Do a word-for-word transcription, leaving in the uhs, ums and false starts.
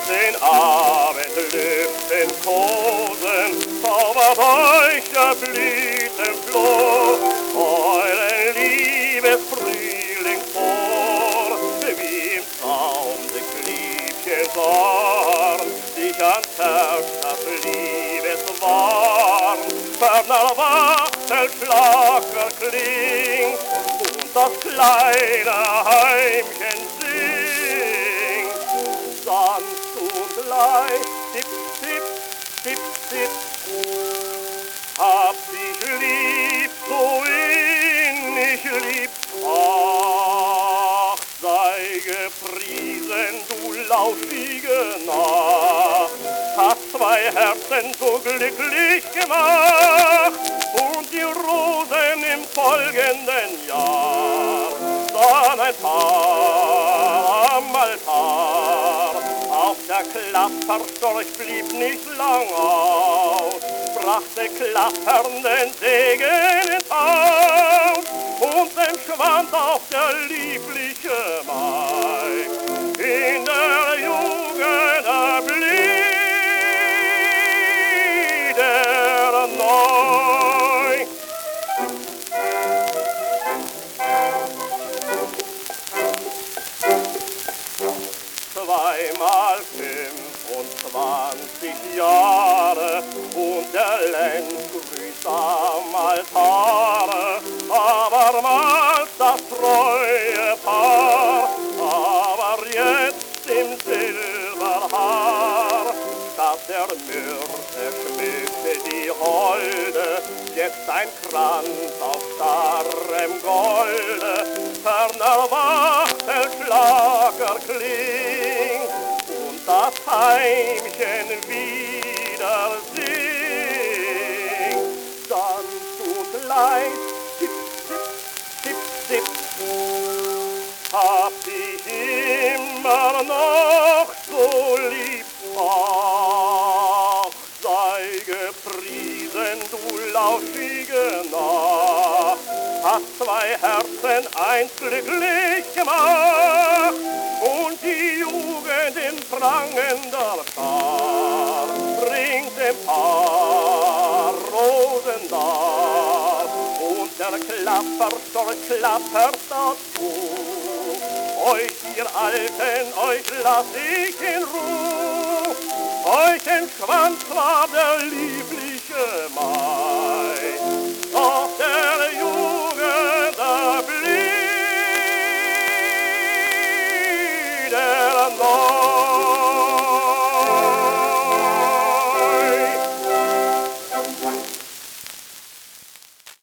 den Abendlüften kosen, zaubert euch der Blütenfloh euren Liebesfrühling vor, wie im Traum des Liebchens dich ans Herz das Liebeswarm, ferner Wachtelschlager klingt und das kleine Heimchen singt, sanft und leicht, tipp, tipp, tipp, tipp. Hab dich lieb, so innig lieb, ach, sei gepriesen, du lauschige Nacht, hast zwei Herzen so glücklich gemacht, und die Rosen im folgenden Jahr, dann ein Paar am Altar, auf der Klapperstorch blieb nicht lang aus, brachte klappernden Segen aus, und entschwand auch der liebliche Mai in der Jugend erblieb er neu. Zweimal fünfundzwanzig Jahre und der Lenz grüßt am Altare, abermals das treue Paar, aber jetzt im Silberhaar, statt der Myrte schmückte die Holde, jetzt ein Kranz aus starrem Golde, ferner Wachtelschlager klingt, und das Heimchen wieder singt, sanft und leicht, tipp, tipp, tipp, tipp. Hab dich immer noch so lieb, ach, sei gepriesen, du lauschige Nacht, hast zwei Herzen eins glücklich gemacht, und die Jugend in prangender Schar bringt dem Paar Rosen dar, und der Klapperstorch klappert dazu. Euch, ihr Alten, euch lass ich in Ruh, euch entschwand zwar der liebliche Mann,